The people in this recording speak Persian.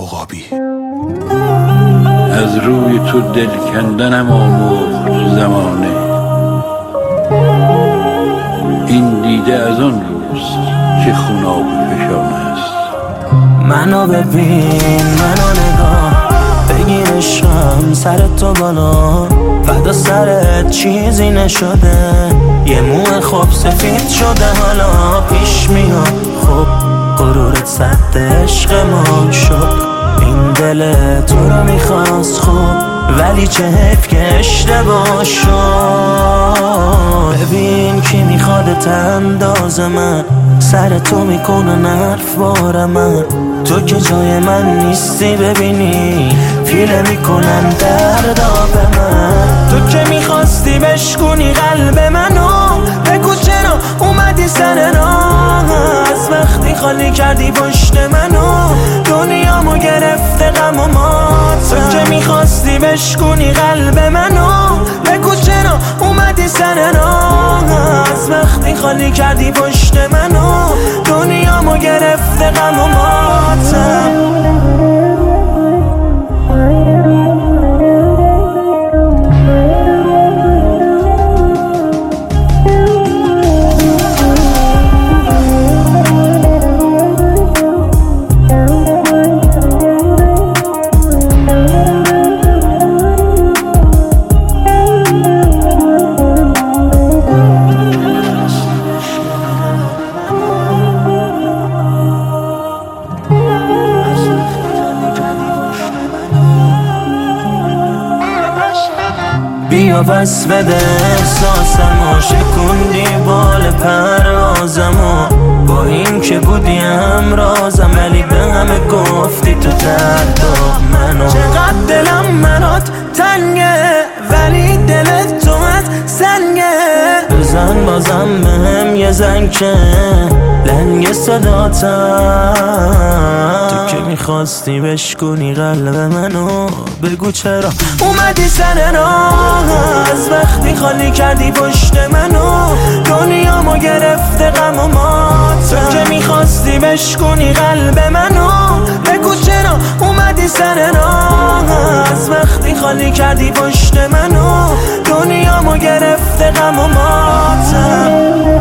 عقابی. از روی تو دل کندنم آموخت زمانه، این دیده از آن روست که خوناب فشانه است. منو ببین، منو نگاه، بگیر عشقم سر تو بالا، فدا سرت چیزی نشده، یه موه خوب سفید شده حالا پیش میاد. خب غرورت سد عشق ما شد، این دل تو رو میخواست خوب، ولی چه حیف که اشتباه شد. ببین کی میخواد انداز من، سر تو میکنه نرف بار من، تو که جای من نیستی ببینی فیله میکنم دردا به من. تو که میخواستی بشکونی قلب منو، بگو چرا اومدی سر راه، از وقتی خالی کردی پشت منو، دنیامو گرفته غم و مات. تو که میخواستی بشکونی قلب منو، بگو چرا اومدی سر راه، از وقتی خالی کردی پشت منو، دنیامو گرفته غم و ماتم. بیا بس بده احساسمو، شکوندی بال پروازمو، با این که بودی همرازم، ولی به همه گفتی تو دردا منو. چقدر دلم منات تنگه، ولی دلت تو سنگه، بزن بازم بهم یه زنگ که لنگ صداتم. تو که میخواستی بشکونی قلب منو، بگو چرا اومدی سر راه، از وقتی خالی کردی پشت منو، دنیامو گرفته غم و مات. تو که میخواستی بشکونی قلب منو، بگو چرا اومدی سر راه، از وقتی خالی کردی پشت منو، دنیامو گرفته غم و ماتم.